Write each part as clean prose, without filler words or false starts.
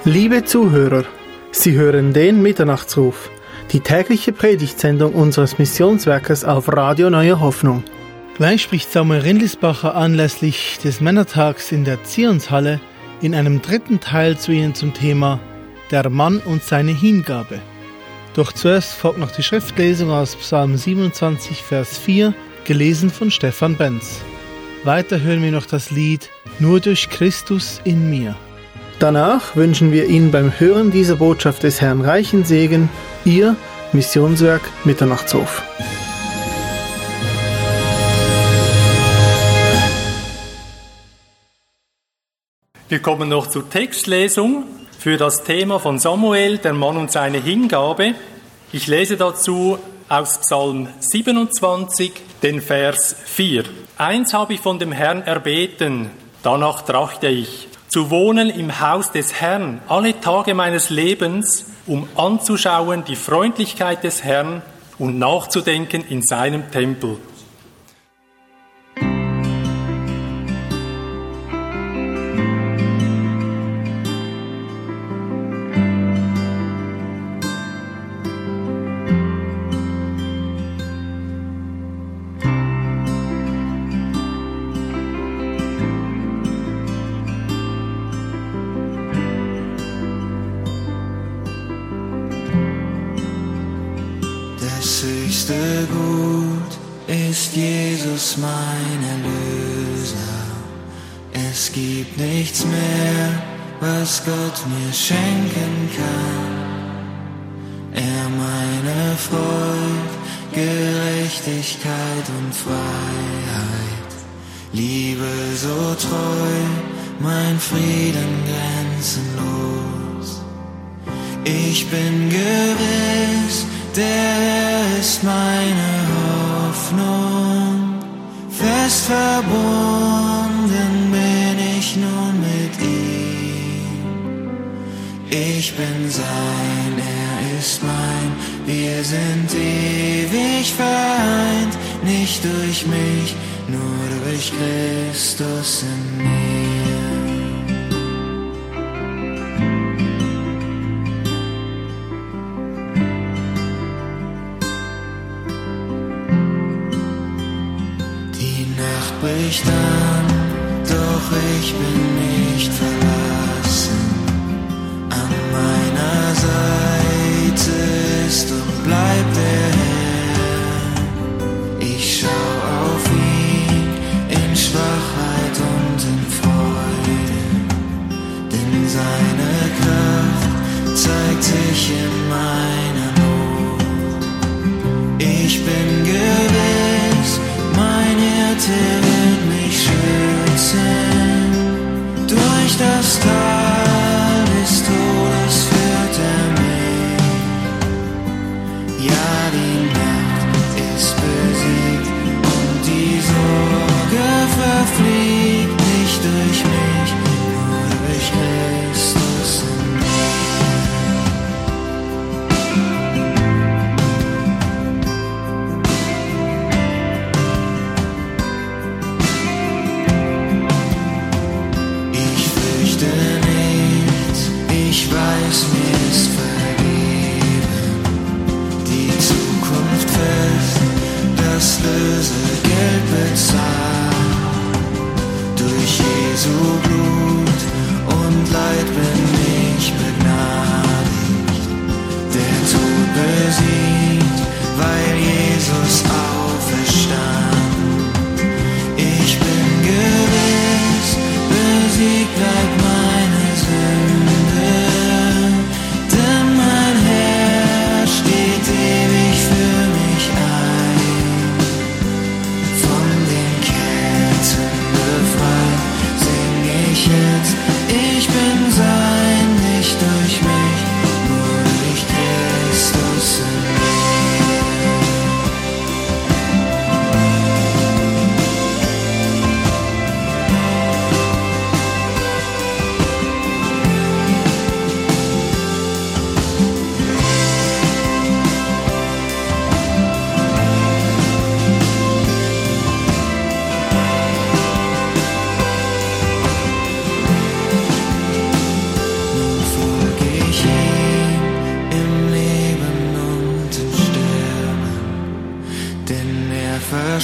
Liebe Zuhörer, Sie hören den Mitternachtsruf, die tägliche Predigtsendung unseres Missionswerkes auf Radio Neue Hoffnung. Gleich spricht Samuel Rindlisbacher anlässlich des Männertags in der Zionshalle in einem dritten Teil zu Ihnen zum Thema Der Mann und seine Hingabe. Doch zuerst folgt noch die Schriftlesung aus Psalm 27, Vers 4, gelesen von Stefan Benz. Weiter hören wir noch das Lied Nur durch Christus in mir. Danach wünschen wir Ihnen beim Hören dieser Botschaft des Herrn reichen Segen, Ihr Missionswerk Mitternachtsruf. Wir kommen noch zur Textlesung für das Thema von Samuel, der Mann und seine Hingabe. Ich lese dazu aus Psalm 27, den Vers 4. Eins habe ich von dem Herrn erbeten, danach trachte ich, zu wohnen im Haus des Herrn alle Tage meines Lebens, um anzuschauen die Freundlichkeit des Herrn und nachzudenken in seinem Tempel. Das höchste Gut ist Jesus mein Erlöser. Es gibt nichts mehr, was Gott mir schenken kann. Er meine Freud, Gerechtigkeit und Freiheit. Liebe so treu, mein Frieden grenzenlos. Ich bin gewiss, der Herr ist meine Hoffnung, fest verbunden bin ich nun mit ihm. Ich bin sein, er ist mein, wir sind ewig vereint, nicht durch mich, nur durch Christus in mir. Bricht an, doch ich bin nicht verlassen. An meiner Seite ist und bleibt der Herr. Ich schau auf ihn in Schwachheit und in Freude, denn seine Kraft zeigt sich in meiner Not. Ich bin gewiss, mein Hirte wird mich schützen, durch das Tal des Todes führt er mich. Ja, die Nacht ist besiegt und die Sorge verfliegt, nicht durch mich, nur durch Christus in mir.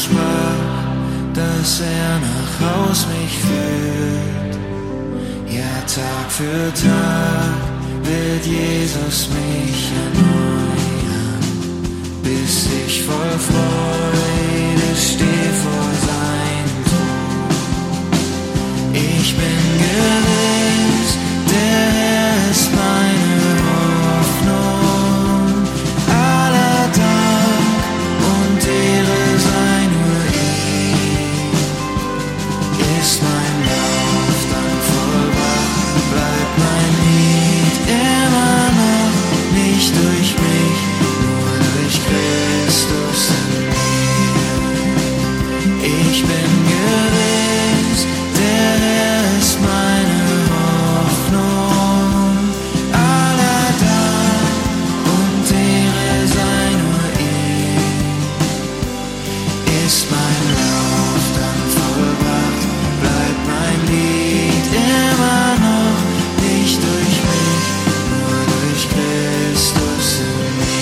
versprach, dass nach Haus mich führt. Ja, Tag für Tag wird Jesus mich erneuern, bis ich voll Freude stehe vor seinem Thron. Ich bin gewiss, der Herr ist meine Hoffnung. Aller Dank und Ehre sei nur ihm. Ist mein Lauf dann vollbracht, bleibt mein Lied immer noch nicht durch mich, nur durch Christus in mir. Ich bin gewiss, der Herr ist meine Hoffnung. Aller Dank und Ehre sei nur ihm. Ist mein Lauf dann vollbracht, bleibt mein Lied immer noch nicht durch mich, nur durch Christus in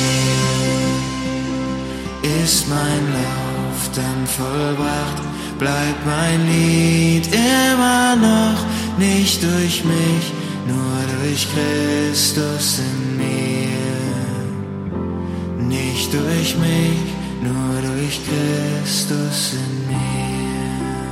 mir. Ist mein Lauf dann vollbracht, bleibt mein Lied immer noch nicht durch mich, nur durch Christus in mir. Nicht durch mich, nur durch Christus in mir.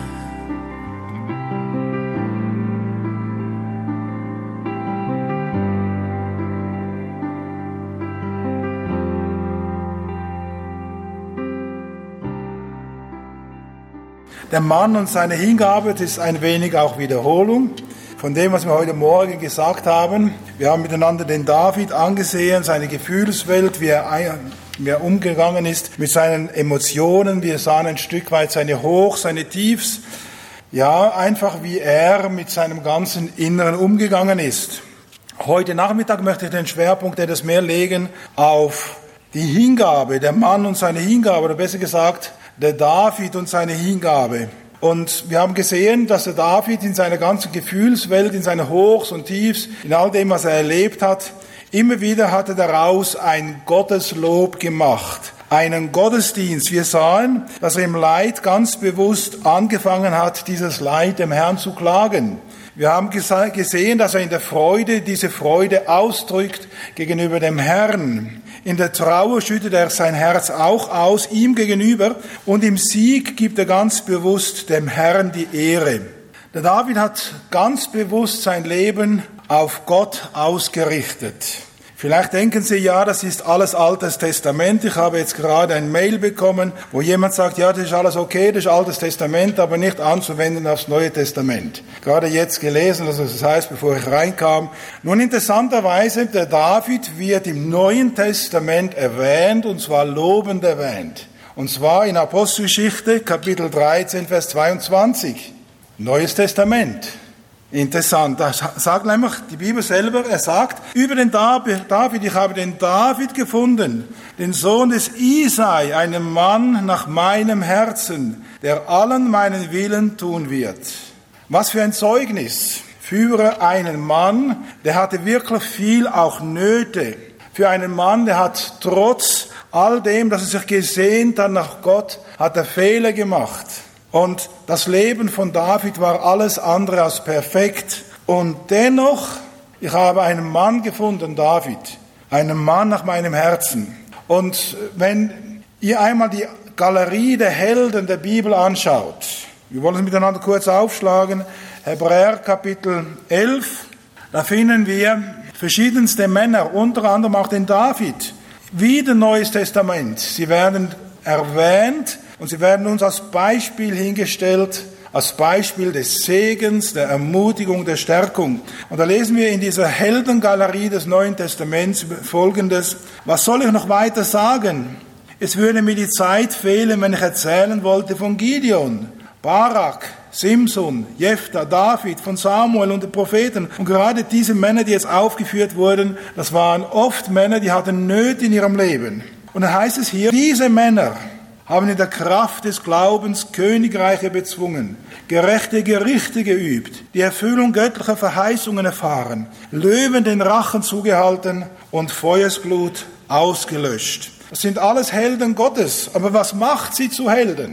Der Mann und seine Hingabe, das ist ein wenig auch Wiederholung von dem, was wir heute Morgen gesagt haben. Wir haben miteinander den David angesehen, seine Gefühlswelt, wie er umgegangen ist mit seinen Emotionen. Wir sahen ein Stück weit seine Hochs, seine Tiefs. Ja, einfach wie er mit seinem ganzen Inneren umgegangen ist. Heute Nachmittag möchte ich den Schwerpunkt etwas mehr legen auf die Hingabe, der Mann und seine Hingabe, oder besser gesagt, der David und seine Hingabe. Und wir haben gesehen, dass der David in seiner ganzen Gefühlswelt, in seinen Hochs und Tiefs, in all dem, was er erlebt hat, immer wieder hat er daraus ein Gotteslob gemacht, einen Gottesdienst. Wir sahen, dass er im Leid ganz bewusst angefangen hat, dieses Leid dem Herrn zu klagen. Wir haben gesehen, dass er in der Freude diese Freude ausdrückt gegenüber dem Herrn. In der Trauer schüttet er sein Herz auch aus, ihm gegenüber. Und im Sieg gibt er ganz bewusst dem Herrn die Ehre. Der David hat ganz bewusst sein Leben auf Gott ausgerichtet. Vielleicht denken Sie, ja, das ist alles Altes Testament. Ich habe jetzt gerade ein Mail bekommen, wo jemand sagt, ja, das ist alles okay, das ist Altes Testament, aber nicht anzuwenden aufs Neue Testament. Gerade jetzt gelesen, also das heißt, bevor ich reinkam. Nun, interessanterweise, der David wird im Neuen Testament erwähnt, und zwar lobend erwähnt. Und zwar in Apostelgeschichte, Kapitel 13, Vers 22. Neues Testament. Interessant, da sagt nämlich die Bibel selber, er sagt über den David, ich habe den David gefunden, den Sohn des Isai, einen Mann nach meinem Herzen, der allen meinen Willen tun wird. Was für ein Zeugnis für einen Mann, der hatte wirklich viel auch Nöte. Für einen Mann, der hat trotz all dem, dass er sich gesehnt hat nach Gott, hat er Fehler gemacht. Und das Leben von David war alles andere als perfekt. Und dennoch, ich habe einen Mann gefunden, David, einen Mann nach meinem Herzen. Und wenn ihr einmal die Galerie der Helden der Bibel anschaut, wir wollen es miteinander kurz aufschlagen, Hebräer Kapitel 11, da finden wir verschiedenste Männer, unter anderem auch den David, wieder Neues Testament. Sie werden erwähnt, und sie werden uns als Beispiel hingestellt, als Beispiel des Segens, der Ermutigung, der Stärkung. Und da lesen wir in dieser Heldengalerie des Neuen Testaments Folgendes. Was soll ich noch weiter sagen? Es würde mir die Zeit fehlen, wenn ich erzählen wollte von Gideon, Barak, Simson, Jephthah, David, von Samuel und den Propheten. Und gerade diese Männer, die jetzt aufgeführt wurden, das waren oft Männer, die hatten Nöte in ihrem Leben. Und dann heißt es hier, diese Männer haben in der Kraft des Glaubens Königreiche bezwungen, gerechte Gerichte geübt, die Erfüllung göttlicher Verheißungen erfahren, Löwen den Rachen zugehalten und Feuersglut ausgelöscht. Das sind alles Helden Gottes. Aber was macht sie zu Helden?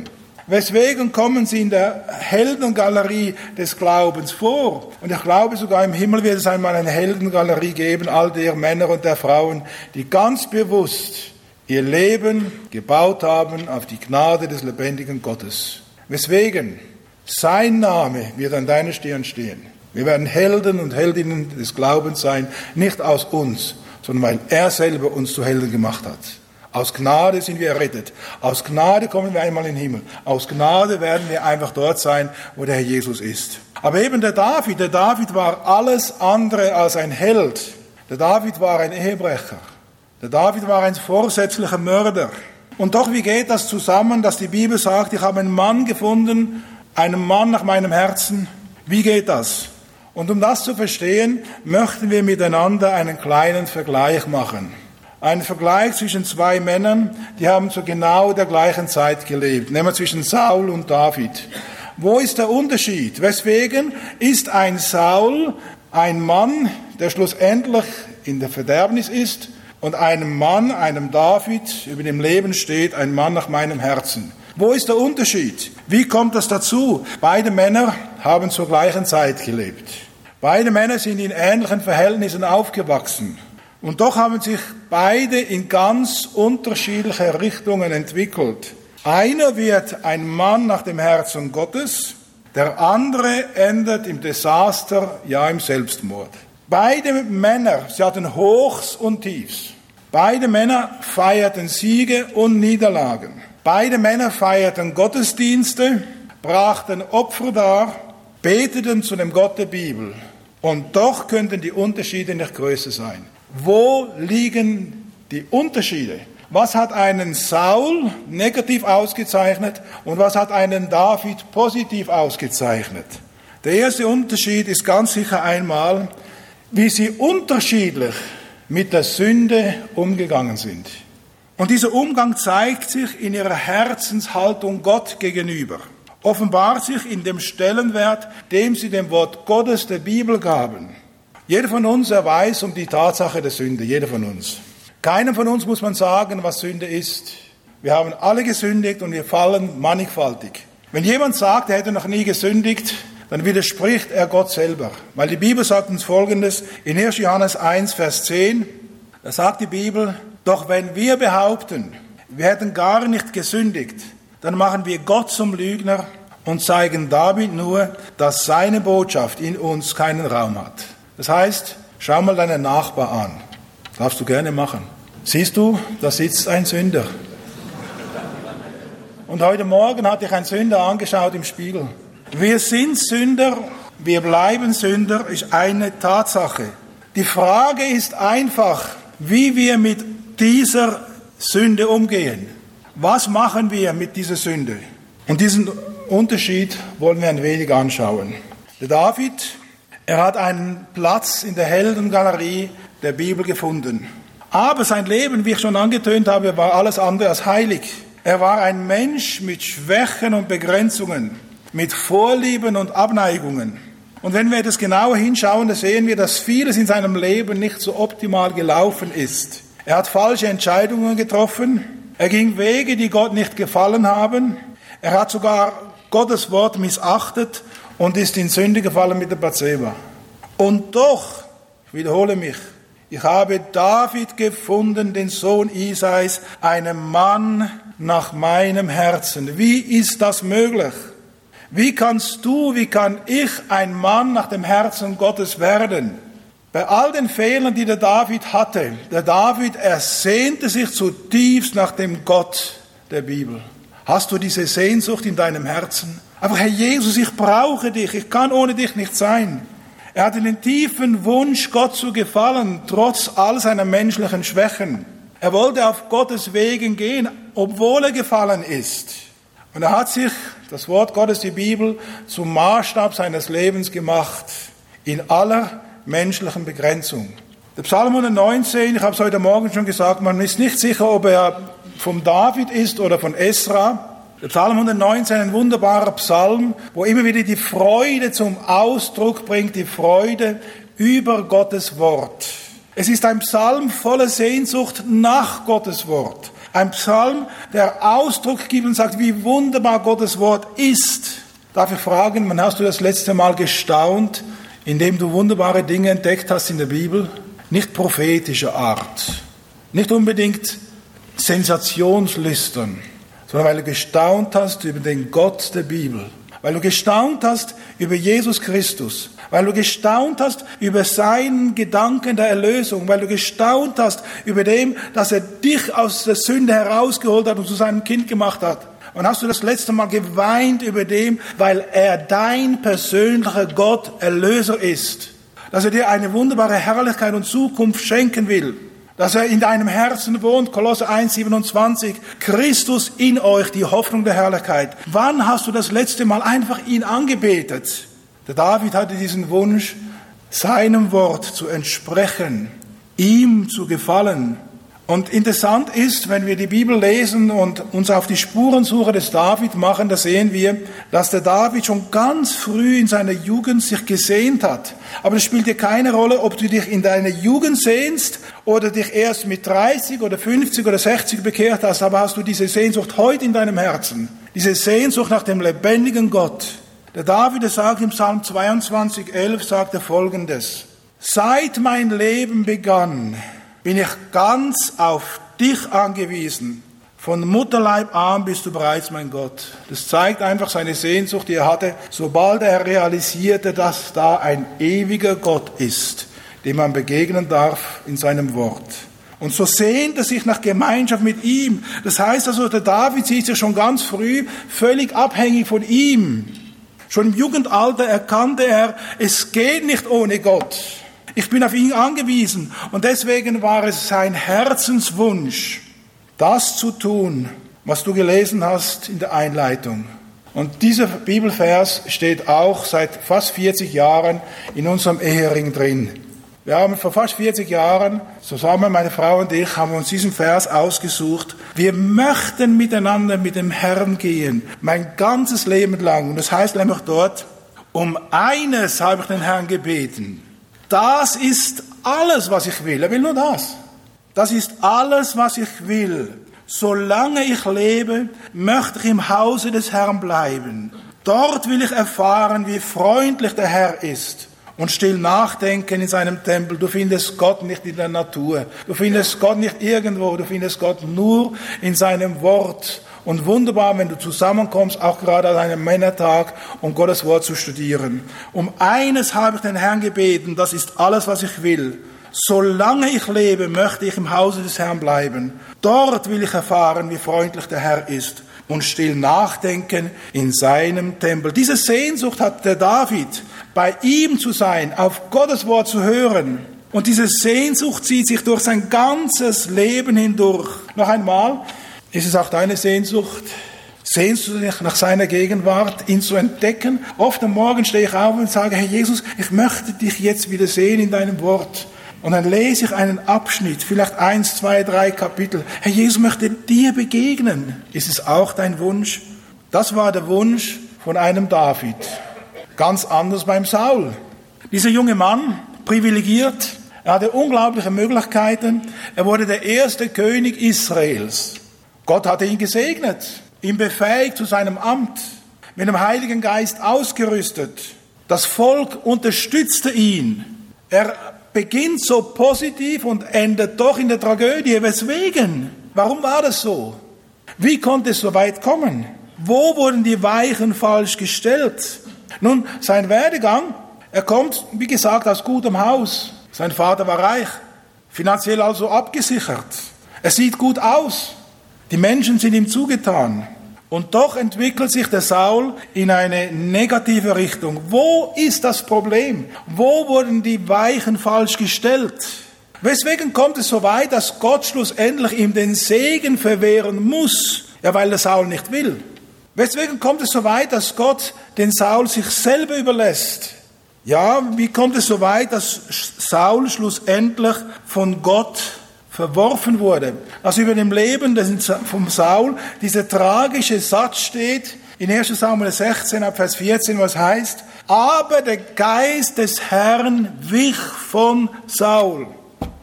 Weswegen kommen sie in der Heldengalerie des Glaubens vor? Und ich glaube, sogar im Himmel wird es einmal eine Heldengalerie geben, all der Männer und der Frauen, die ganz bewusst ihr Leben gebaut haben auf die Gnade des lebendigen Gottes. Weswegen? Sein Name wird an deiner Stirn stehen. Wir werden Helden und Heldinnen des Glaubens sein, nicht aus uns, sondern weil er selber uns zu Helden gemacht hat. Aus Gnade sind wir errettet. Aus Gnade kommen wir einmal in den Himmel. Aus Gnade werden wir einfach dort sein, wo der Herr Jesus ist. Aber eben der David war alles andere als ein Held. Der David war ein Ehebrecher. Der David war ein vorsätzlicher Mörder. Und doch, wie geht das zusammen, dass die Bibel sagt, ich habe einen Mann gefunden, einen Mann nach meinem Herzen? Wie geht das? Und um das zu verstehen, möchten wir miteinander einen kleinen Vergleich machen. Einen Vergleich zwischen zwei Männern, die haben zu genau der gleichen Zeit gelebt, nämlich zwischen Saul und David. Wo ist der Unterschied? Weswegen ist ein Saul ein Mann, der schlussendlich in der Verderbnis ist, und einem Mann, einem David, über dem Leben steht, ein Mann nach meinem Herzen? Wo ist der Unterschied? Wie kommt das dazu? Beide Männer haben zur gleichen Zeit gelebt. Beide Männer sind in ähnlichen Verhältnissen aufgewachsen. Und doch haben sich beide in ganz unterschiedliche Richtungen entwickelt. Einer wird ein Mann nach dem Herzen Gottes, der andere endet im Desaster, ja im Selbstmord. Beide Männer, sie hatten Hochs und Tiefs. Beide Männer feierten Siege und Niederlagen. Beide Männer feierten Gottesdienste, brachten Opfer dar, beteten zu dem Gott der Bibel. Und doch könnten die Unterschiede nicht größer sein. Wo liegen die Unterschiede? Was hat einen Saul negativ ausgezeichnet und was hat einen David positiv ausgezeichnet? Der erste Unterschied ist ganz sicher einmal, wie sie unterschiedlich mit der Sünde umgegangen sind. Und dieser Umgang zeigt sich in ihrer Herzenshaltung Gott gegenüber. Offenbart sich in dem Stellenwert, dem sie dem Wort Gottes der Bibel gaben. Jeder von uns weiß um die Tatsache der Sünde, jeder von uns. Keinem von uns muss man sagen, was Sünde ist. Wir haben alle gesündigt und wir fallen mannigfaltig. Wenn jemand sagt, er hätte noch nie gesündigt, dann widerspricht er Gott selber. Weil die Bibel sagt uns Folgendes, in 1. Johannes 1, Vers 10, da sagt die Bibel, doch wenn wir behaupten, wir hätten gar nicht gesündigt, dann machen wir Gott zum Lügner und zeigen damit nur, dass seine Botschaft in uns keinen Raum hat. Das heißt, schau mal deinen Nachbar an. Darfst du gerne machen. Siehst du, da sitzt ein Sünder. Und heute Morgen hatte ich einen Sünder angeschaut im Spiegel. Wir sind Sünder, wir bleiben Sünder, ist eine Tatsache. Die Frage ist einfach, wie wir mit dieser Sünde umgehen. Was machen wir mit dieser Sünde? Und diesen Unterschied wollen wir ein wenig anschauen. Der David, er hat einen Platz in der Heldengalerie der Bibel gefunden. Aber sein Leben, wie ich schon angetönt habe, war alles andere als heilig. Er war ein Mensch mit Schwächen und Begrenzungen, mit Vorlieben und Abneigungen. Und wenn wir etwas genauer hinschauen, dann sehen wir, dass vieles in seinem Leben nicht so optimal gelaufen ist. Er hat falsche Entscheidungen getroffen. Er ging Wege, die Gott nicht gefallen haben. Er hat sogar Gottes Wort missachtet und ist in Sünde gefallen mit der Bathseba. Und doch, ich wiederhole mich, ich habe David gefunden, den Sohn Isais, einen Mann nach meinem Herzen. Wie ist das möglich? Wie kann ich ein Mann nach dem Herzen Gottes werden? Bei all den Fehlern, die der David hatte, der David ersehnte sich zutiefst nach dem Gott der Bibel. Hast du diese Sehnsucht in deinem Herzen? Aber Herr Jesus, ich brauche dich, ich kann ohne dich nicht sein. Er hatte den tiefen Wunsch, Gott zu gefallen, trotz all seiner menschlichen Schwächen. Er wollte auf Gottes Wegen gehen, obwohl er gefallen ist. Und er hat sich, das Wort Gottes, die Bibel, zum Maßstab seines Lebens gemacht, in aller menschlichen Begrenzung. Der Psalm 119, ich habe es heute Morgen schon gesagt, man ist nicht sicher, ob er von David ist oder von Esra. Der Psalm 119, ein wunderbarer Psalm, wo immer wieder die Freude zum Ausdruck bringt, die Freude über Gottes Wort. Es ist ein Psalm voller Sehnsucht nach Gottes Wort. Ein Psalm, der Ausdruck gibt und sagt, wie wunderbar Gottes Wort ist. Darf ich fragen, wann hast du das letzte Mal gestaunt, indem du wunderbare Dinge entdeckt hast in der Bibel? Nicht prophetischer Art, nicht unbedingt sensationslüstern, sondern weil du gestaunt hast über den Gott der Bibel, weil du gestaunt hast über Jesus Christus, weil du gestaunt hast über seinen Gedanken der Erlösung, weil du gestaunt hast über dem, dass er dich aus der Sünde herausgeholt hat und zu seinem Kind gemacht hat. Und hast du das letzte Mal geweint über dem, weil er dein persönlicher Gott, Erlöser ist, dass er dir eine wunderbare Herrlichkeit und Zukunft schenken will, dass er in deinem Herzen wohnt, Kolosser 1,27, Christus in euch, die Hoffnung der Herrlichkeit. Wann hast du das letzte Mal einfach ihn angebetet? Der David hatte diesen Wunsch, seinem Wort zu entsprechen, ihm zu gefallen. Und interessant ist, wenn wir die Bibel lesen und uns auf die Spurensuche des David machen, da sehen wir, dass der David schon ganz früh in seiner Jugend sich gesehnt hat. Aber es spielt dir keine Rolle, ob du dich in deiner Jugend sehnst oder dich erst mit 30 oder 50 oder 60 bekehrt hast. Aber hast du diese Sehnsucht heute in deinem Herzen? Diese Sehnsucht nach dem lebendigen Gott. Der David, der sagt im Psalm 22,11, sagt er Folgendes: Seit mein Leben begann, bin ich ganz auf dich angewiesen. Von Mutterleib an bist du bereits mein Gott. Das zeigt einfach seine Sehnsucht, die er hatte, sobald er realisierte, dass da ein ewiger Gott ist, dem man begegnen darf in seinem Wort. Und so sehnt er sich nach Gemeinschaft mit ihm. Das heißt also, der David sieht sich schon ganz früh völlig abhängig von ihm. Schon im Jugendalter erkannte er, es geht nicht ohne Gott. Ich bin auf ihn angewiesen. Und deswegen war es sein Herzenswunsch, das zu tun, was du gelesen hast in der Einleitung. Und dieser Bibelvers steht auch seit fast 40 Jahren in unserem Ehering drin. Wir haben vor fast 40 Jahren, zusammen meine Frau und ich, haben uns diesen Vers ausgesucht. Wir möchten miteinander mit dem Herrn gehen, mein ganzes Leben lang. Und das heißt nämlich dort, um eines habe ich den Herrn gebeten. Das ist alles, was ich will. Er will nur das. Das ist alles, was ich will. Solange ich lebe, möchte ich im Hause des Herrn bleiben. Dort will ich erfahren, wie freundlich der Herr ist und still nachdenken in seinem Tempel. Du findest Gott nicht in der Natur. Du findest Gott nicht irgendwo. Du findest Gott nur in seinem Wort. Und wunderbar, wenn du zusammenkommst, auch gerade an einem Männertag, um Gottes Wort zu studieren. Um eines habe ich den Herrn gebeten, das ist alles, was ich will. Solange ich lebe, möchte ich im Hause des Herrn bleiben. Dort will ich erfahren, wie freundlich der Herr ist und still nachdenken in seinem Tempel. Diese Sehnsucht hat der David, bei ihm zu sein, auf Gottes Wort zu hören. Und diese Sehnsucht zieht sich durch sein ganzes Leben hindurch. Noch einmal, ist es auch deine Sehnsucht? Sehnst du dich nach seiner Gegenwart, ihn zu entdecken? Oft am Morgen stehe ich auf und sage, Herr Jesus, ich möchte dich jetzt wieder sehen in deinem Wort. Und dann lese ich einen Abschnitt, vielleicht 1, 2, 3 Kapitel. Herr Jesus möchte dir begegnen. Ist es auch dein Wunsch? Das war der Wunsch von einem David. Ganz anders beim Saul. Dieser junge Mann, privilegiert, er hatte unglaubliche Möglichkeiten. Er wurde der erste König Israels. Gott hatte ihn gesegnet, ihn befähigt zu seinem Amt, mit dem Heiligen Geist ausgerüstet. Das Volk unterstützte ihn. Er beginnt so positiv und endet doch in der Tragödie. Weswegen? Warum war das so? Wie konnte es so weit kommen? Wo wurden die Weichen falsch gestellt? Nun, sein Werdegang, er kommt, wie gesagt, aus gutem Haus. Sein Vater war reich, finanziell also abgesichert. Er sieht gut aus. Die Menschen sind ihm zugetan. Und doch entwickelt sich der Saul in eine negative Richtung. Wo ist das Problem? Wo wurden die Weichen falsch gestellt? Weswegen kommt es so weit, dass Gott schlussendlich ihm den Segen verwehren muss? Ja, weil der Saul nicht will. Weswegen kommt es so weit, dass Gott den Saul sich selber überlässt? Ja, wie kommt es so weit, dass Saul schlussendlich von Gott verworfen wurde? Also über dem Leben vom Saul dieser tragische Satz steht in 1. Samuel 16 ab Vers 14, was heißt, aber der Geist des Herrn wich von Saul.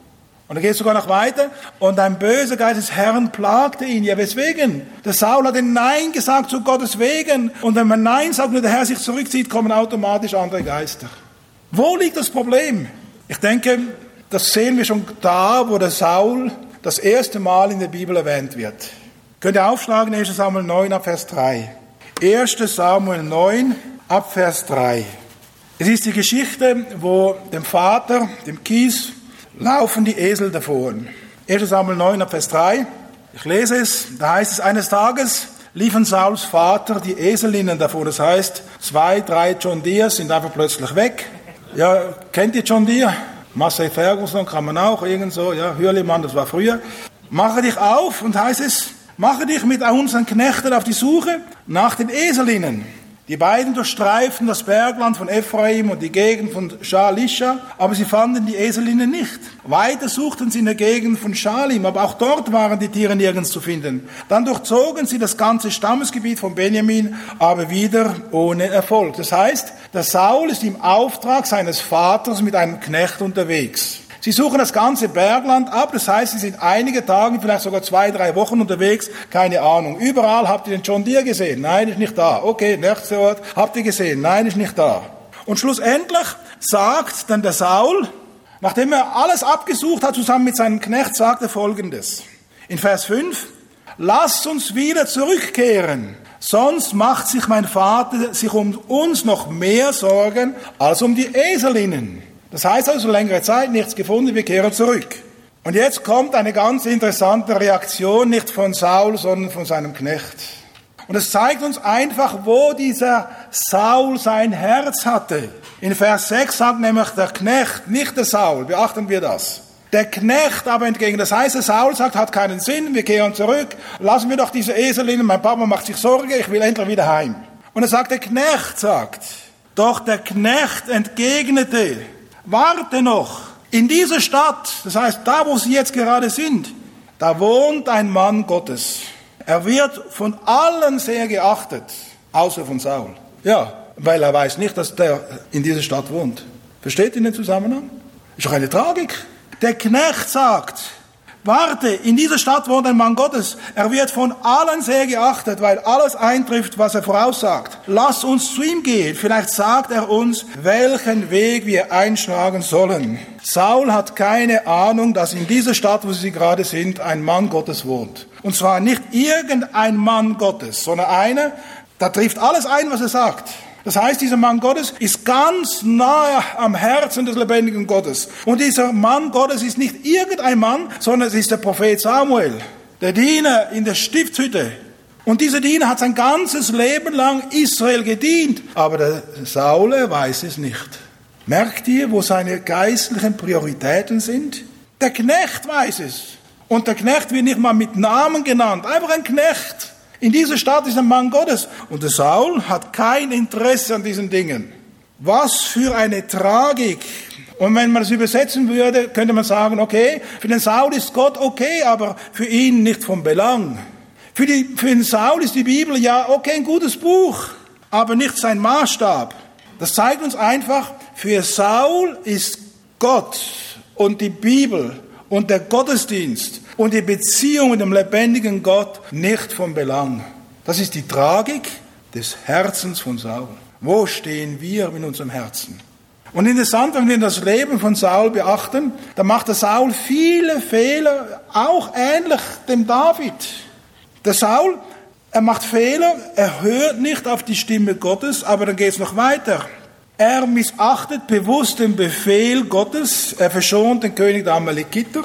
Und dann geht es sogar noch weiter. Und ein böser Geist des Herrn plagte ihn. Ja, weswegen? Der Saul hat Nein gesagt zu Gottes wegen. Und wenn man Nein sagt und der Herr sich zurückzieht, kommen automatisch andere Geister. Wo liegt das Problem? Ich denke, das sehen wir schon da, wo der Saul das erste Mal in der Bibel erwähnt wird. Könnt ihr aufschlagen, 1. Samuel 9 ab Vers 3. 1. Samuel 9 ab Vers 3. Es ist die Geschichte, wo dem Vater, dem Kies, laufen die Esel davon. 1. Samuel 9 ab Vers 3. Ich lese es, da heißt es, eines Tages liefen Sauls Vater die Eselinnen davor. Das heißt, 2, 3 John Deere sind einfach plötzlich weg. Ja, kennt ihr John Deere? Massey Ferguson kann man auch, irgend so, ja, Hürlimann, das war früher. Mache dich auf, und heißt es, mache dich mit unseren Knechten auf die Suche nach den Eselinnen. Die beiden durchstreiften das Bergland von Ephraim und die Gegend von Schalischa, aber sie fanden die Eselinnen nicht. Weiter suchten sie in der Gegend von Schalim, aber auch dort waren die Tiere nirgends zu finden. Dann durchzogen sie das ganze Stammesgebiet von Benjamin, aber wieder ohne Erfolg. Das heißt, der Saul ist im Auftrag seines Vaters mit einem Knecht unterwegs. Sie suchen das ganze Bergland ab, das heißt, sie sind einige Tage, vielleicht sogar 2, 3 Wochen unterwegs, keine Ahnung. Überall habt ihr den John Deere gesehen? Nein, ist nicht da. Okay, nächster Ort, habt ihr gesehen? Nein, ist nicht da. Und schlussendlich sagt dann der Saul, nachdem er alles abgesucht hat, zusammen mit seinem Knecht, sagt er Folgendes. In Vers 5, lasst uns wieder zurückkehren, sonst macht sich mein Vater sich um uns noch mehr Sorgen als um die Eselinnen. Das heißt also, längere Zeit nichts gefunden, wir kehren zurück. Und jetzt kommt eine ganz interessante Reaktion, nicht von Saul, sondern von seinem Knecht. Und es zeigt uns einfach, wo dieser Saul sein Herz hatte. In Vers 6 sagt nämlich der Knecht, nicht der Saul, beachten wir das. Der Knecht aber entgegen, das heißt, der Saul sagt, hat keinen Sinn, wir kehren zurück, lassen wir doch diese Eselinnen, mein Papa macht sich Sorge, ich will endlich wieder heim. Und er sagt, der Knecht sagt, doch der Knecht entgegnete, warte noch, in dieser Stadt, das heißt, da wo sie jetzt gerade sind, da wohnt ein Mann Gottes. Er wird von allen sehr geachtet, außer von Saul. Ja, weil er weiß nicht, dass der in dieser Stadt wohnt. Versteht ihr den Zusammenhang? Ist doch eine Tragik. Der Knecht sagt, warte, in dieser Stadt wohnt ein Mann Gottes. Er wird von allen sehr geachtet, weil alles eintrifft, was er voraussagt. Lass uns zu ihm gehen. Vielleicht sagt er uns, welchen Weg wir einschlagen sollen. Saul hat keine Ahnung, dass in dieser Stadt, wo sie gerade sind, ein Mann Gottes wohnt. Und zwar nicht irgendein Mann Gottes, sondern einer, da trifft alles ein, was er sagt. Das heißt, dieser Mann Gottes ist ganz nahe am Herzen des lebendigen Gottes. Und dieser Mann Gottes ist nicht irgendein Mann, sondern es ist der Prophet Samuel, der Diener in der Stiftshütte. Und dieser Diener hat sein ganzes Leben lang Israel gedient. Aber der Saul weiß es nicht. Merkt ihr, wo seine geistlichen Prioritäten sind? Der Knecht weiß es. Und der Knecht wird nicht mal mit Namen genannt, einfach ein Knecht. In dieser Stadt ist ein Mann Gottes. Und der Saul hat kein Interesse an diesen Dingen. Was für eine Tragik. Und wenn man es übersetzen würde, könnte man sagen, okay, für den Saul ist Gott okay, aber für ihn nicht von Belang. Für den Saul ist die Bibel ja okay, ein gutes Buch, aber nicht sein Maßstab. Das zeigt uns einfach, für Saul ist Gott und die Bibel und der Gottesdienst und die Beziehung mit dem lebendigen Gott nicht von Belang. Das ist die Tragik des Herzens von Saul. Wo stehen wir mit unserem Herzen? Und interessant, wenn wir das Leben von Saul beachten, dann macht der Saul viele Fehler, auch ähnlich dem David. Der Saul, er macht Fehler, er hört nicht auf die Stimme Gottes, aber dann geht es noch weiter. Er missachtet bewusst den Befehl Gottes, er verschont den König der Amalekiter.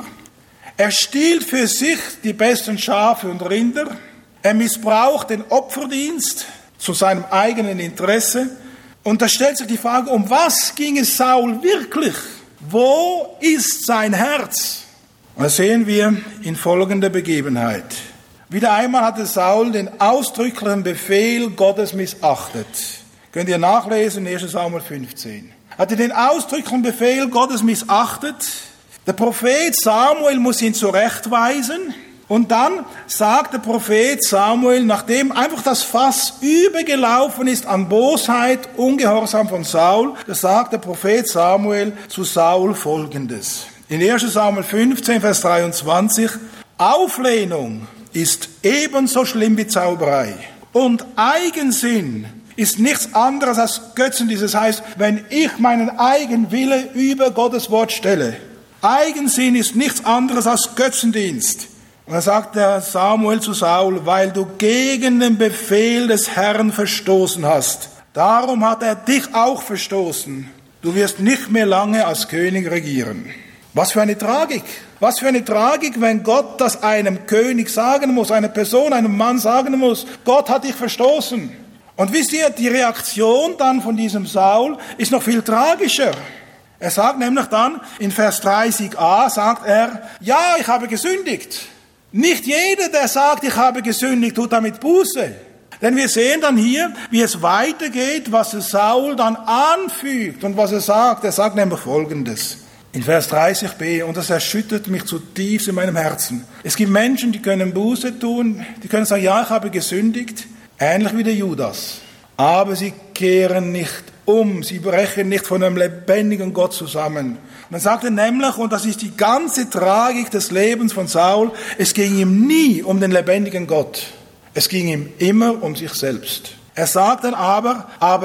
Er stiehlt für sich die besten Schafe und Rinder. Er missbraucht den Opferdienst zu seinem eigenen Interesse. Und da stellt sich die Frage, um was ging es Saul wirklich? Wo ist sein Herz? Und das sehen wir in folgender Begebenheit. Wieder einmal hatte Saul den ausdrücklichen Befehl Gottes missachtet. Könnt ihr nachlesen, 1. Samuel 15. Hatte den ausdrücklichen Befehl Gottes missachtet. Der Prophet Samuel muss ihn zurechtweisen. Und dann sagt der Prophet Samuel, nachdem einfach das Fass übergelaufen ist an Bosheit, Ungehorsam von Saul, da sagt der Prophet Samuel zu Saul Folgendes. In 1. Samuel 15, Vers 23, Auflehnung ist ebenso schlimm wie Zauberei. Und Eigensinn ist nichts anderes als Götzendienst. Das heißt, wenn ich meinen Eigenwille über Gottes Wort stelle. Eigensinn ist nichts anderes als Götzendienst. Und da sagt der Samuel zu Saul, weil du gegen den Befehl des Herrn verstoßen hast. Darum hat er dich auch verstoßen. Du wirst nicht mehr lange als König regieren. Was für eine Tragik. Was für eine Tragik, wenn Gott das einem König sagen muss, einer Person, einem Mann sagen muss. Gott hat dich verstoßen. Und wisst ihr, die Reaktion dann von diesem Saul ist noch viel tragischer. Er sagt nämlich dann, in Vers 30a sagt er, ja, ich habe gesündigt. Nicht jeder, der sagt, ich habe gesündigt, tut damit Buße. Denn wir sehen dann hier, wie es weitergeht, was Saul dann anfügt und was er sagt. Er sagt nämlich Folgendes. In Vers 30b, und das erschüttert mich zutiefst in meinem Herzen. Es gibt Menschen, die können Buße tun, die können sagen, ja, ich habe gesündigt, ähnlich wie der Judas. Aber sie kehren nicht um, sie brechen nicht von einem lebendigen Gott zusammen. Und dann sagt er nämlich, und das ist die ganze Tragik des Lebens von Saul, es ging ihm nie um den lebendigen Gott. Es ging ihm immer um sich selbst. Er sagt dann aber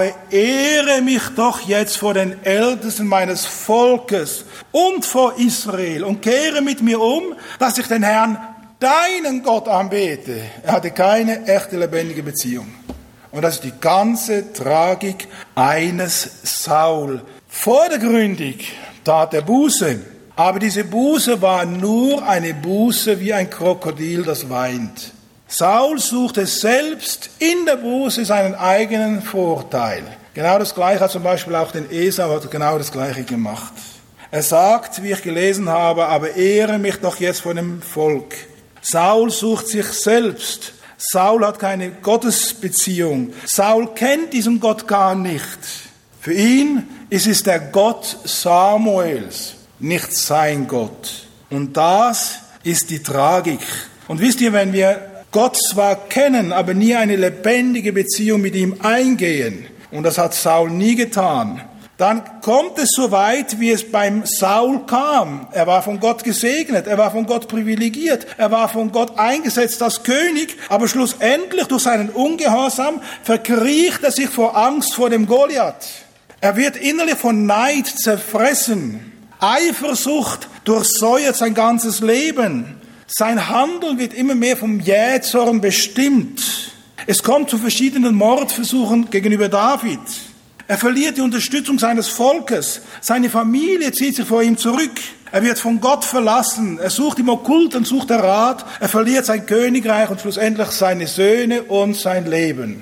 ehre mich doch jetzt vor den Ältesten meines Volkes und vor Israel und kehre mit mir um, dass ich den Herrn, deinen Gott, anbete. Er hatte keine echte lebendige Beziehung. Und das ist die ganze Tragik eines Saul. Vordergründig tat er Buße, aber diese Buße war nur eine Buße wie ein Krokodil, das weint. Saul suchte selbst in der Buße seinen eigenen Vorteil. Genau das Gleiche hat zum Beispiel auch den Esau hat genau das Gleiche gemacht. Er sagt, wie ich gelesen habe, aber ehre mich doch jetzt vor dem Volk. Saul sucht sich selbst. Saul hat keine Gottesbeziehung. Saul kennt diesen Gott gar nicht. Für ihn ist es der Gott Samuels, nicht sein Gott. Und das ist die Tragik. Und wisst ihr, wenn wir Gott zwar kennen, aber nie eine lebendige Beziehung mit ihm eingehen, und das hat Saul nie getan, dann kommt es so weit, wie es beim Saul kam. Er war von Gott gesegnet, er war von Gott privilegiert, er war von Gott eingesetzt als König, aber schlussendlich durch seinen Ungehorsam verkriecht er sich vor Angst vor dem Goliath. Er wird innerlich von Neid zerfressen. Eifersucht durchsäuert sein ganzes Leben. Sein Handeln wird immer mehr vom Jähzorn bestimmt. Es kommt zu verschiedenen Mordversuchen gegenüber David. Er verliert die Unterstützung seines Volkes. Seine Familie zieht sich vor ihm zurück. Er wird von Gott verlassen. Er sucht im Okkulten, sucht er Rat. Er verliert sein Königreich und schlussendlich seine Söhne und sein Leben.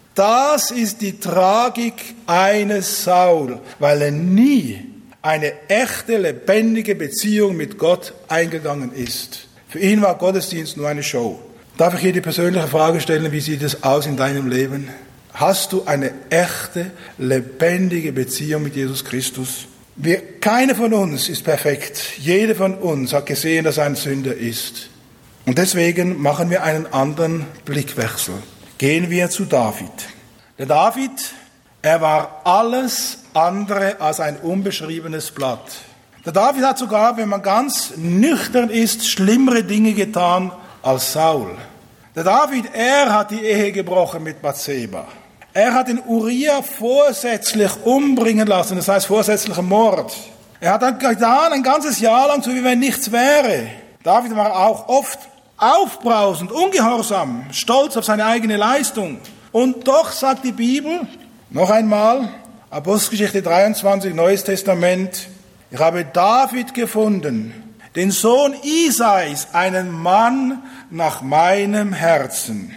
Das ist die Tragik eines Saul, weil er nie eine echte, lebendige Beziehung mit Gott eingegangen ist. Für ihn war Gottesdienst nur eine Show. Darf ich hier die persönliche Frage stellen, wie sieht es aus in deinem Leben? Hast du eine echte, lebendige Beziehung mit Jesus Christus? Keiner von uns ist perfekt. Jeder von uns hat gesehen, dass er ein Sünder ist. Und deswegen machen wir einen anderen Blickwechsel. Gehen wir zu David. Der David, er war alles andere als ein unbeschriebenes Blatt. Der David hat sogar, wenn man ganz nüchtern ist, schlimmere Dinge getan als Saul. Der David, er hat die Ehe gebrochen mit Bathseba. Er hat den Uriah vorsätzlich umbringen lassen, das heißt vorsätzlicher Mord. Er hat dann getan, ein ganzes Jahr lang, so wie wenn nichts wäre. David war auch oft aufbrausend, ungehorsam, stolz auf seine eigene Leistung. Und doch sagt die Bibel, noch einmal, Apostelgeschichte 23, Neues Testament, ich habe David gefunden, den Sohn Isais, einen Mann nach meinem Herzen.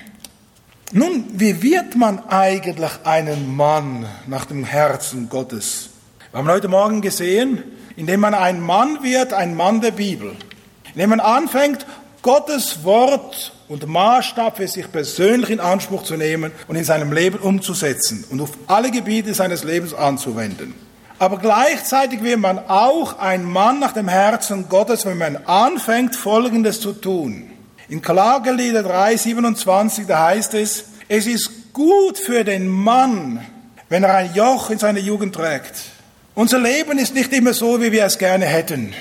Nun, wie wird man eigentlich einen Mann nach dem Herzen Gottes? Wir haben heute Morgen gesehen, indem man ein Mann wird, ein Mann der Bibel. Indem man anfängt, Gottes Wort und Maßstab für sich persönlich in Anspruch zu nehmen und in seinem Leben umzusetzen und auf alle Gebiete seines Lebens anzuwenden. Aber gleichzeitig wird man auch ein Mann nach dem Herzen Gottes, wenn man anfängt, Folgendes zu tun. In Klagelieder 3,27, da heißt es, es ist gut für den Mann, wenn er ein Joch in seiner Jugend trägt. Unser Leben ist nicht immer so, wie wir es gerne hätten.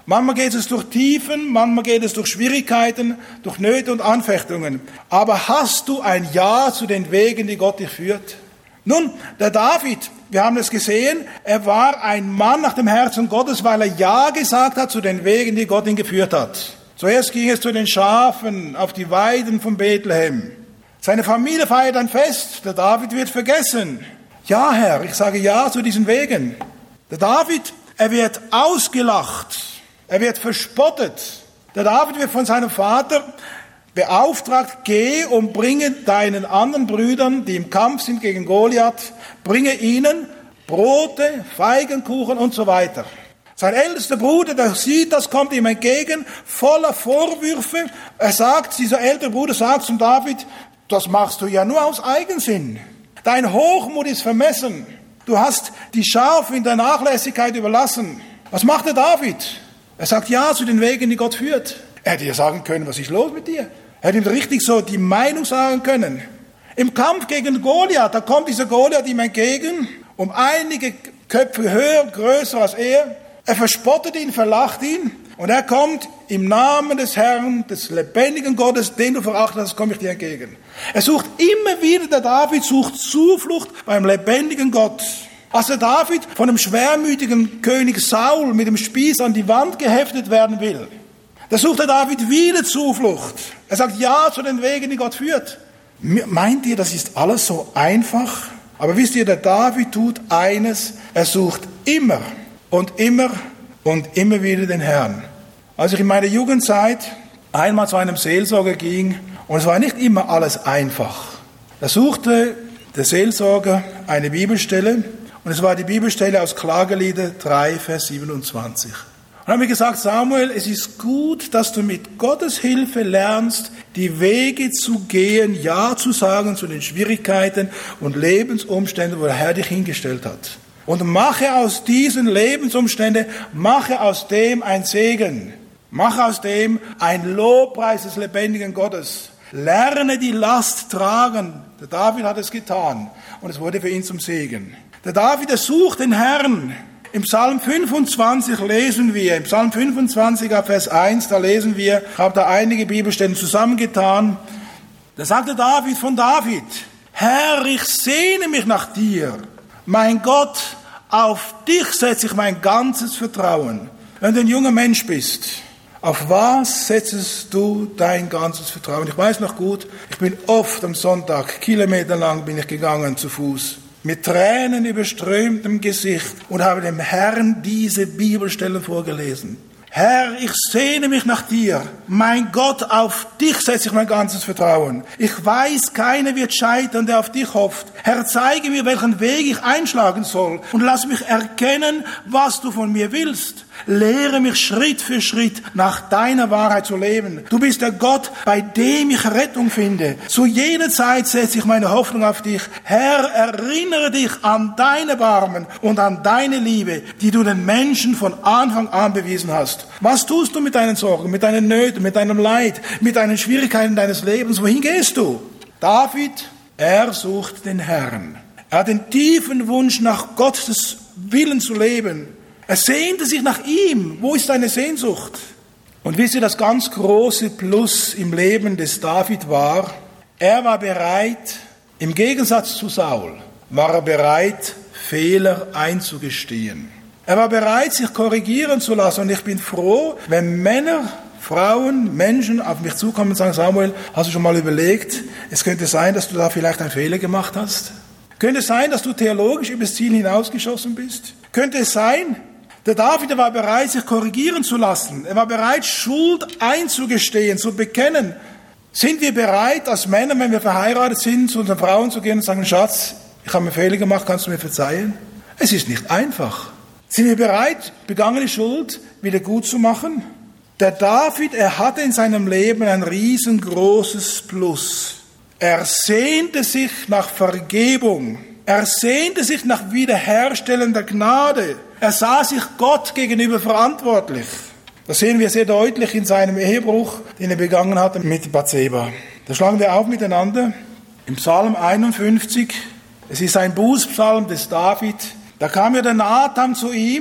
Manchmal geht es durch Tiefen, manchmal geht es durch Schwierigkeiten, durch Nöte und Anfechtungen. Aber hast du ein Ja zu den Wegen, die Gott dich führt? Nun, der David, wir haben es gesehen, er war ein Mann nach dem Herzen Gottes, weil er Ja gesagt hat zu den Wegen, die Gott ihn geführt hat. Zuerst ging es zu den Schafen auf die Weiden von Bethlehem. Seine Familie feiert ein Fest, der David wird vergessen. Ja, Herr, ich sage Ja zu diesen Wegen. Der David, er wird ausgelacht, er wird verspottet. Der David wird von seinem Vater beauftragt, geh und bringe deinen anderen Brüdern, die im Kampf sind gegen Goliath, bringe ihnen Brote, Feigenkuchen und so weiter. Sein ältester Bruder, der sieht das, kommt ihm entgegen, voller Vorwürfe. Dieser ältere Bruder sagt zum David, das machst du ja nur aus Eigensinn. Dein Hochmut ist vermessen. Du hast die Schafe in der Nachlässigkeit überlassen. Was macht der David? Er sagt Ja zu den Wegen, die Gott führt. Er hätte ja sagen können, was ist los mit dir? Er hätte ihm richtig so die Meinung sagen können. Im Kampf gegen Goliath, da kommt dieser Goliath ihm entgegen, um einige Köpfe höher, größer als er. Er verspottet ihn, verlacht ihn und er kommt im Namen des Herrn, des lebendigen Gottes, den du verachtet hast, komme ich dir entgegen. Er sucht immer wieder, der David sucht Zuflucht beim lebendigen Gott. Als der David von dem schwermütigen König Saul mit dem Spieß an die Wand geheftet werden will, da sucht der David wieder Zuflucht. Er sagt Ja zu den Wegen, die Gott führt. Meint ihr, das ist alles so einfach? Aber wisst ihr, der David tut eines, er sucht immer und immer und immer wieder den Herrn. Als ich in meiner Jugendzeit einmal zu einem Seelsorger ging, und es war nicht immer alles einfach, da suchte der Seelsorger eine Bibelstelle, und es war die Bibelstelle aus Klagelieder 3, Vers 27. Und habe mir gesagt, Samuel, es ist gut, dass du mit Gottes Hilfe lernst, die Wege zu gehen, Ja zu sagen zu den Schwierigkeiten und Lebensumständen, wo der Herr dich hingestellt hat. Und mache aus diesen Lebensumständen, mache aus dem ein Segen. Mache aus dem ein Lobpreis des lebendigen Gottes. Lerne die Last tragen. Der David hat es getan und es wurde für ihn zum Segen. Der David, er sucht den Herrn. Im Psalm 25 lesen wir, im Psalm 25 Vers 1, da lesen wir, ich habe da einige Bibelstellen zusammengetan, da sagt der David von David, Herr, ich sehne mich nach dir, mein Gott, auf dich setze ich mein ganzes Vertrauen. Wenn du ein junger Mensch bist, auf was setzest du dein ganzes Vertrauen? Ich weiß noch gut, ich bin oft am Sonntag, kilometerlang bin ich gegangen zu Fuß, mit Tränen überströmtem Gesicht und habe dem Herrn diese Bibelstellen vorgelesen. Herr, ich sehne mich nach dir. Mein Gott, auf dich setze ich mein ganzes Vertrauen. Ich weiß, keiner wird scheitern, der auf dich hofft. Herr, zeige mir, welchen Weg ich einschlagen soll und lass mich erkennen, was du von mir willst. Lehre mich Schritt für Schritt nach deiner Wahrheit zu leben. Du bist der Gott, bei dem ich Rettung finde. Zu jeder Zeit setze ich meine Hoffnung auf dich. Herr, erinnere dich an deine Barmen und an deine Liebe, die du den Menschen von Anfang an bewiesen hast. Was tust du mit deinen Sorgen, mit deinen Nöten, mit deinem Leid, mit deinen Schwierigkeiten deines Lebens? Wohin gehst du? David, er sucht den Herrn. Er hat den tiefen Wunsch, nach Gottes Willen zu leben. Er sehnte sich nach ihm. Wo ist seine Sehnsucht? Und wisst ihr, das ganz große Plus im Leben des David war, er war bereit, im Gegensatz zu Saul, war er bereit, Fehler einzugestehen. Er war bereit, sich korrigieren zu lassen. Und ich bin froh, wenn Männer, Frauen, Menschen auf mich zukommen und sagen, Samuel, hast du schon mal überlegt, es könnte sein, dass du da vielleicht einen Fehler gemacht hast? Könnte es sein, dass du theologisch übers Ziel hinausgeschossen bist? Könnte es sein? Der David war bereit, sich korrigieren zu lassen. Er war bereit, Schuld einzugestehen, zu bekennen. Sind wir bereit, als Männer, wenn wir verheiratet sind, zu unseren Frauen zu gehen und sagen, Schatz, ich habe einen Fehler gemacht, kannst du mir verzeihen? Es ist nicht einfach. Sind wir bereit, begangene Schuld wieder gut zu machen? Der David, er hatte in seinem Leben ein riesengroßes Plus. Er sehnte sich nach Vergebung. Er sehnte sich nach wiederherstellender Gnade. Er sah sich Gott gegenüber verantwortlich. Das sehen wir sehr deutlich in seinem Ehebruch, den er begangen hatte mit Bathseba. Da schlagen wir auf miteinander im Psalm 51. Es ist ein Bußpsalm des David. Da kam ja der Nathan zu ihm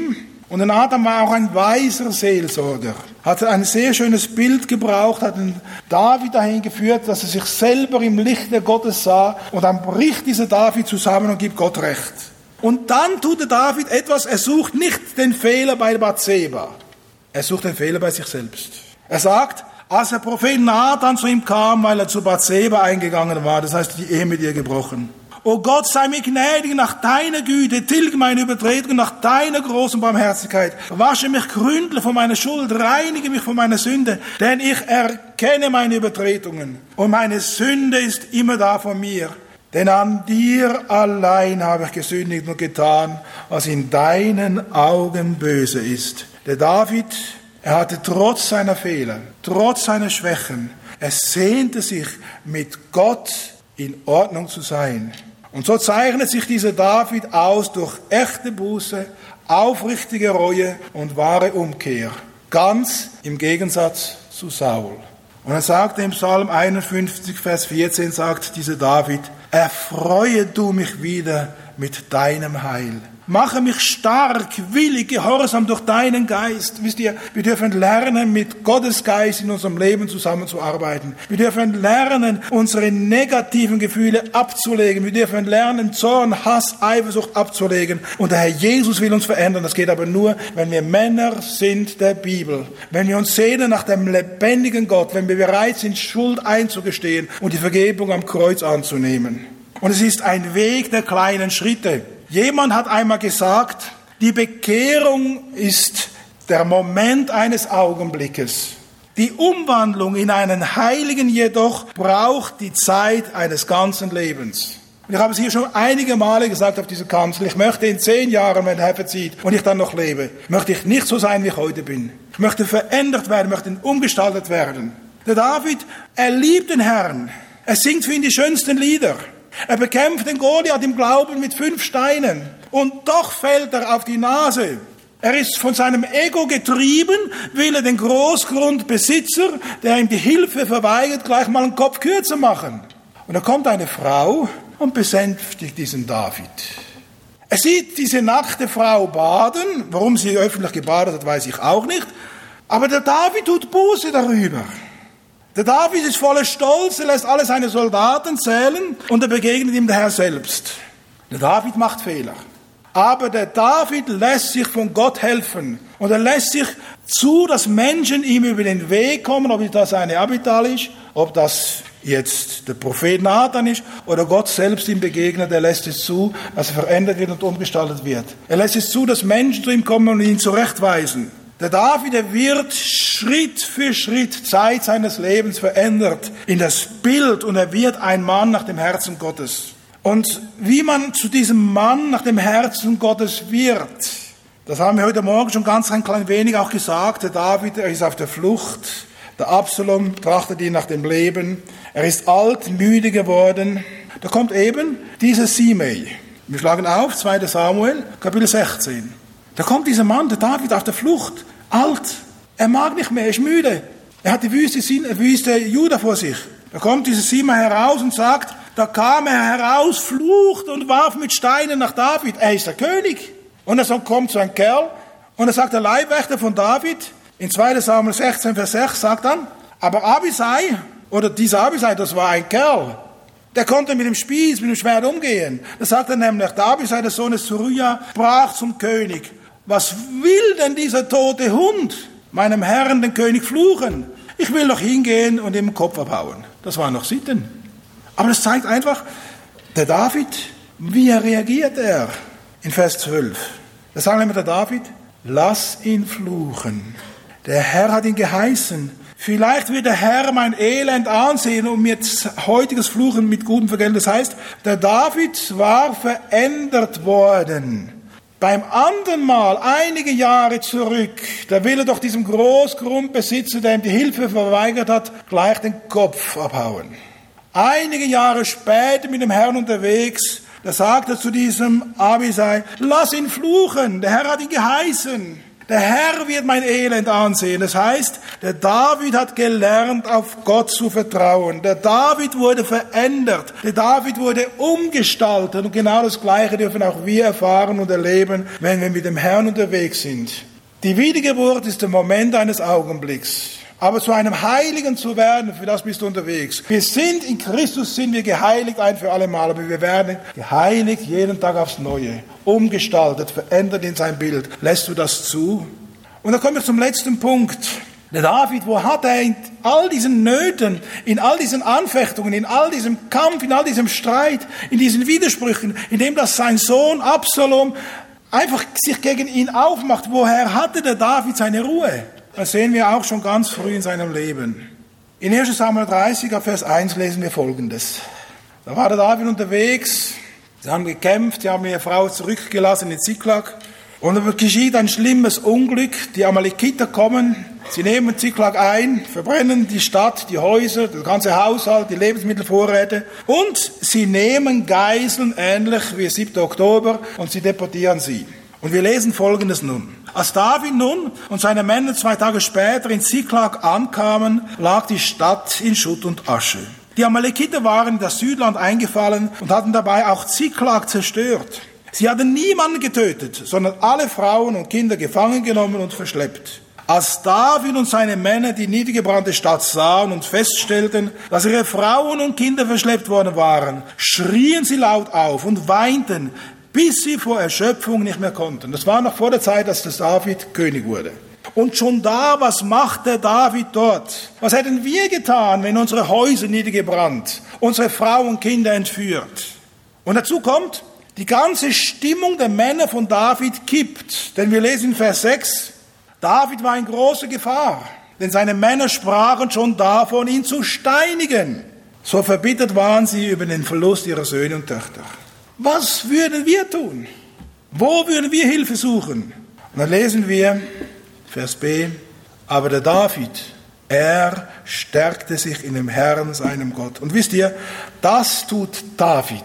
Und der Nathan war auch ein weiser Seelsorger. Hat ein sehr schönes Bild gebraucht, hat den David dahin geführt, dass er sich selber im Licht der Gottes sah. Und dann bricht dieser David zusammen und gibt Gott Recht. Und dann tut der David etwas, er sucht nicht den Fehler bei Bathseba. Er sucht den Fehler bei sich selbst. Er sagt, als der Prophet Nathan zu ihm kam, weil er zu Bathseba eingegangen war, das heißt, die Ehe mit ihr gebrochen. O Gott, sei mir gnädig nach deiner Güte, tilge meine Übertretungen nach deiner großen Barmherzigkeit. Wasche mich gründlich von meiner Schuld, reinige mich von meiner Sünde, denn ich erkenne meine Übertretungen und meine Sünde ist immer da von mir. Denn an dir allein habe ich gesündigt und getan, was in deinen Augen böse ist. Der David, er hatte trotz seiner Fehler, trotz seiner Schwächen, er sehnte sich, mit Gott in Ordnung zu sein. Und so zeichnet sich dieser David aus durch echte Buße, aufrichtige Reue und wahre Umkehr. Ganz im Gegensatz zu Saul. Und er sagt im Psalm 51, Vers 14, sagt dieser David, erfreue du mich wieder mit deinem Heil. Mache mich stark, willig, gehorsam durch deinen Geist. Wisst ihr, wir dürfen lernen, mit Gottes Geist in unserem Leben zusammenzuarbeiten. Wir dürfen lernen, unsere negativen Gefühle abzulegen. Wir dürfen lernen, Zorn, Hass, Eifersucht abzulegen. Und der Herr Jesus will uns verändern. Das geht aber nur, wenn wir Männer sind der Bibel. Wenn wir uns sehnen nach dem lebendigen Gott. Wenn wir bereit sind, Schuld einzugestehen und die Vergebung am Kreuz anzunehmen. Und es ist ein Weg der kleinen Schritte. Jemand hat einmal gesagt, die Bekehrung ist der Moment eines Augenblickes. Die Umwandlung in einen Heiligen jedoch braucht die Zeit eines ganzen Lebens. Und ich habe es hier schon einige Male gesagt auf dieser Kanzel, ich möchte in 10 Jahren, wenn der Herr verzieht und ich dann noch lebe, möchte ich nicht so sein, wie ich heute bin. Ich möchte verändert werden, möchte umgestaltet werden. Der David, er liebt den Herrn. Er singt für ihn die schönsten Lieder. Er bekämpft den Goliath im Glauben mit 5 Steinen. Und doch fällt er auf die Nase. Er ist von seinem Ego getrieben, will er den Großgrundbesitzer, der ihm die Hilfe verweigert, gleich mal einen Kopf kürzer machen. Und da kommt eine Frau und besänftigt diesen David. Er sieht diese nackte Frau baden. Warum sie öffentlich gebadet hat, weiß ich auch nicht. Aber der David tut Buße darüber. Der David ist voller Stolz, er lässt alle seine Soldaten zählen und er begegnet ihm der Herr selbst. Der David macht Fehler. Aber der David lässt sich von Gott helfen. Und er lässt sich zu, dass Menschen ihm über den Weg kommen, ob das eine Abital ist, ob das jetzt der Prophet Nathan ist oder Gott selbst ihm begegnet. Er lässt es zu, dass er verändert wird und umgestaltet wird. Er lässt es zu, dass Menschen zu ihm kommen und ihn zurechtweisen. Der David, der wird Schritt für Schritt Zeit seines Lebens verändert in das Bild und er wird ein Mann nach dem Herzen Gottes. Und wie man zu diesem Mann nach dem Herzen Gottes wird, das haben wir heute Morgen schon ganz ein klein wenig auch gesagt. Der David, er ist auf der Flucht. Der Absalom trachtet ihn nach dem Leben. Er ist alt, müde geworden. Da kommt eben dieser Simei. Wir schlagen auf, 2. Samuel, Kapitel 16. Da kommt dieser Mann, der David, auf der Flucht, alt. Er mag nicht mehr, er ist müde. Er hat die Wüste Juda vor sich. Da kommt dieser Simei heraus und sagt, da kam er heraus, flucht und warf mit Steinen nach David. Er ist der König. Und dann kommt so ein Kerl und er sagt, der Leibwächter von David, in 2. Samuel 16, Vers 6, sagt dann, aber Abisai, oder dieser Abisai, das war ein Kerl. Der konnte mit dem Spieß, mit dem Schwert umgehen. Da sagt er nämlich, der Abisai, der Sohn des Zeruja, sprach zum König, was will denn dieser tote Hund meinem Herrn, den König, fluchen? Ich will noch hingehen und ihm den Kopf abhauen. Das waren noch Sitten. Aber das zeigt einfach, der David, wie reagiert er? In Vers 12. Da sagt nämlich der David, lass ihn fluchen. Der Herr hat ihn geheißen. Vielleicht wird der Herr mein Elend ansehen und mir heutiges Fluchen mit gutem vergelten. Das heißt, der David war verändert worden. Beim anderen Mal, einige Jahre zurück, da will er doch diesem Großgrundbesitzer, der ihm die Hilfe verweigert hat, gleich den Kopf abhauen. Einige Jahre später mit dem Herrn unterwegs, da sagt er zu diesem Abisai, lass ihn fluchen, der Herr hat ihn geheißen. Der Herr wird mein Elend ansehen. Das heißt, der David hat gelernt, auf Gott zu vertrauen. Der David wurde verändert. Der David wurde umgestaltet. Und genau das Gleiche dürfen auch wir erfahren und erleben, wenn wir mit dem Herrn unterwegs sind. Die Wiedergeburt ist der Moment eines Augenblicks. Aber zu einem Heiligen zu werden, für das bist du unterwegs. Wir sind in Christus, sind wir geheiligt ein für alle Mal, aber wir werden geheiligt jeden Tag aufs Neue, umgestaltet, verändert in sein Bild. Lässt du das zu? Und dann kommen wir zum letzten Punkt. Der David, wo hat er in all diesen Nöten, in all diesen Anfechtungen, in all diesem Kampf, in all diesem Streit, in diesen Widersprüchen, in dem das sein Sohn Absalom einfach sich gegen ihn aufmacht, woher hatte der David seine Ruhe? Das sehen wir auch schon ganz früh in seinem Leben. In 1. Samuel 30, Vers 1 lesen wir Folgendes. Da war der David unterwegs, sie haben gekämpft, sie haben ihre Frau zurückgelassen in Ziklag. Und es geschieht ein schlimmes Unglück, die Amalekiter kommen, sie nehmen Ziklag ein, verbrennen die Stadt, die Häuser, der ganze Haushalt, die Lebensmittelvorräte und sie nehmen Geiseln, ähnlich wie 7. Oktober, und sie deportieren sie. Und wir lesen Folgendes nun. Als David nun und seine Männer 2 Tage später in Ziklag ankamen, lag die Stadt in Schutt und Asche. Die Amalekiter waren in das Südland eingefallen und hatten dabei auch Ziklag zerstört. Sie hatten niemanden getötet, sondern alle Frauen und Kinder gefangen genommen und verschleppt. Als David und seine Männer die niedergebrannte Stadt sahen und feststellten, dass ihre Frauen und Kinder verschleppt worden waren, schrien sie laut auf und weinten, bis sie vor Erschöpfung nicht mehr konnten. Das war noch vor der Zeit, dass David König wurde. Und schon da, was macht der David dort? Was hätten wir getan, wenn unsere Häuser niedergebrannt, unsere Frauen und Kinder entführt? Und dazu kommt, die ganze Stimmung der Männer von David kippt. Denn wir lesen in Vers 6, David war in großer Gefahr, denn seine Männer sprachen schon davon, ihn zu steinigen. So verbittert waren sie über den Verlust ihrer Söhne und Töchter. Was würden wir tun? Wo würden wir Hilfe suchen? Und dann lesen wir, Vers B, aber der David, er stärkte sich in dem Herrn, seinem Gott. Und wisst ihr, das tut David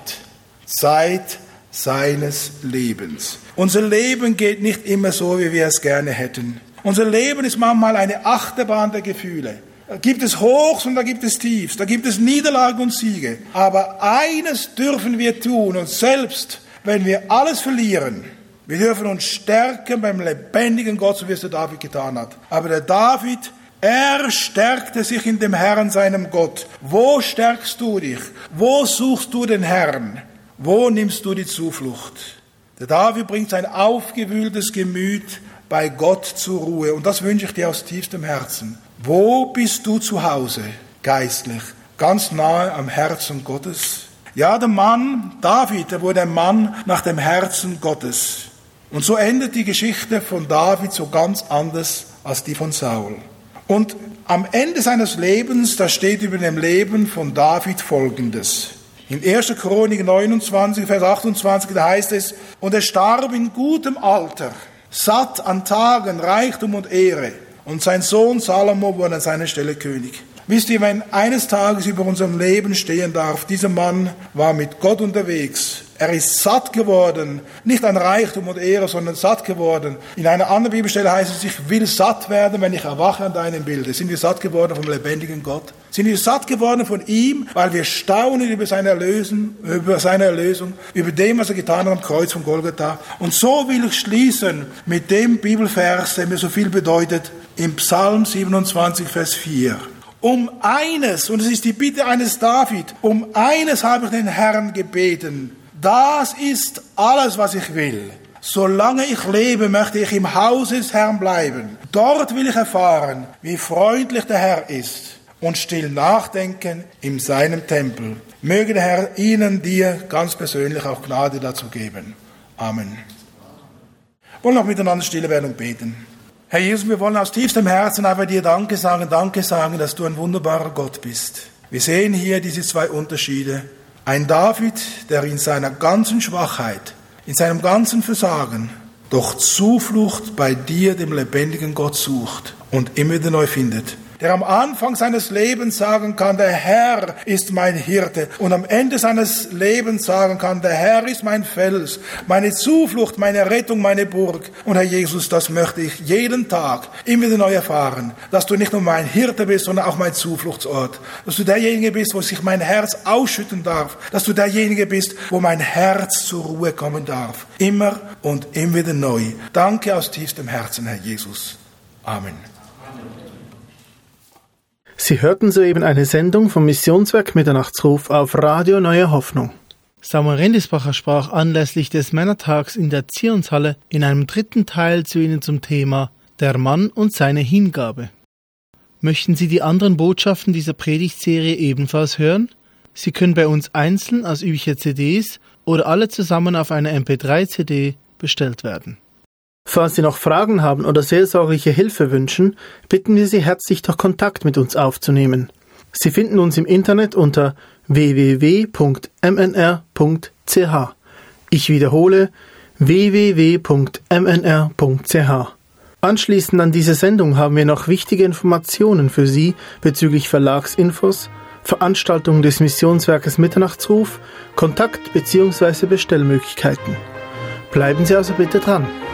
seit seines Lebens. Unser Leben geht nicht immer so, wie wir es gerne hätten. Unser Leben ist manchmal eine Achterbahn der Gefühle. Da gibt es Hochs und da gibt es Tiefs, da gibt es Niederlagen und Siege. Aber eines dürfen wir tun, und selbst wenn wir alles verlieren, wir dürfen uns stärken beim lebendigen Gott, so wie es der David getan hat. Aber der David, er stärkte sich in dem Herrn, seinem Gott. Wo stärkst du dich? Wo suchst du den Herrn? Wo nimmst du die Zuflucht? Der David bringt sein aufgewühltes Gemüt bei Gott zur Ruhe. Und das wünsche ich dir aus tiefstem Herzen. Wo bist du zu Hause, geistlich, ganz nahe am Herzen Gottes? Ja, der Mann, David, der wurde ein Mann nach dem Herzen Gottes. Und so endet die Geschichte von David so ganz anders als die von Saul. Und am Ende seines Lebens, da steht über dem Leben von David Folgendes. In 1. Chronik 29, Vers 28, da heißt es, und er starb in gutem Alter, satt an Tagen, Reichtum und Ehre. Und sein Sohn Salomo wurde an seiner Stelle König. Wisst ihr, wenn eines Tages über unserem Leben stehen darf, dieser Mann war mit Gott unterwegs. Er ist satt geworden, nicht an Reichtum und Ehre, sondern satt geworden. In einer anderen Bibelstelle heißt es, ich will satt werden, wenn ich erwache an deinem Bilde. Sind wir satt geworden vom lebendigen Gott? Sind wir satt geworden von ihm, weil wir staunen über seine Erlösung, über dem, was er getan hat am Kreuz von Golgatha. Und so will ich schließen mit dem Bibelvers, der mir so viel bedeutet, im Psalm 27, Vers 4. Um eines, und es ist die Bitte eines David, um eines habe ich den Herrn gebeten. Das ist alles, was ich will. Solange ich lebe, möchte ich im Hause des Herrn bleiben. Dort will ich erfahren, wie freundlich der Herr ist und still nachdenken in seinem Tempel. Möge der Herr Ihnen, dir ganz persönlich auch Gnade dazu geben. Amen. Wir wollen noch miteinander stille werden und beten. Herr Jesus, wir wollen aus tiefstem Herzen einfach dir Danke sagen, dass du ein wunderbarer Gott bist. Wir sehen hier diese 2 Unterschiede. Ein David, der in seiner ganzen Schwachheit, in seinem ganzen Versagen, doch Zuflucht bei dir, dem lebendigen Gott, sucht und immer wieder neu findet. der am Anfang seines Lebens sagen kann, der Herr ist mein Hirte, und am Ende seines Lebens sagen kann, der Herr ist mein Fels, meine Zuflucht, meine Rettung, meine Burg. Und Herr Jesus, das möchte ich jeden Tag immer wieder neu erfahren, dass du nicht nur mein Hirte bist, sondern auch mein Zufluchtsort. Dass du derjenige bist, wo sich mein Herz ausschütten darf. Dass du derjenige bist, wo mein Herz zur Ruhe kommen darf. Immer und immer wieder neu. Danke aus tiefstem Herzen, Herr Jesus. Amen. Sie hörten soeben eine Sendung vom Missionswerk Mitternachtsruf auf Radio Neue Hoffnung. Samuel Rindlisbacher sprach anlässlich des Männertags in der Zionshalle in einem dritten Teil zu Ihnen zum Thema Der Mann und seine Hingabe. Möchten Sie die anderen Botschaften dieser Predigtserie ebenfalls hören? Sie können bei uns einzeln als übliche CDs oder alle zusammen auf einer MP3-CD bestellt werden. Falls Sie noch Fragen haben oder seelsorgliche Hilfe wünschen, bitten wir Sie herzlich, doch Kontakt mit uns aufzunehmen. Sie finden uns im Internet unter www.mnr.ch. Ich wiederhole www.mnr.ch. Anschließend an diese Sendung haben wir noch wichtige Informationen für Sie bezüglich Verlagsinfos, Veranstaltungen des Missionswerkes Mitternachtsruf, Kontakt- bzw. Bestellmöglichkeiten. Bleiben Sie also bitte dran.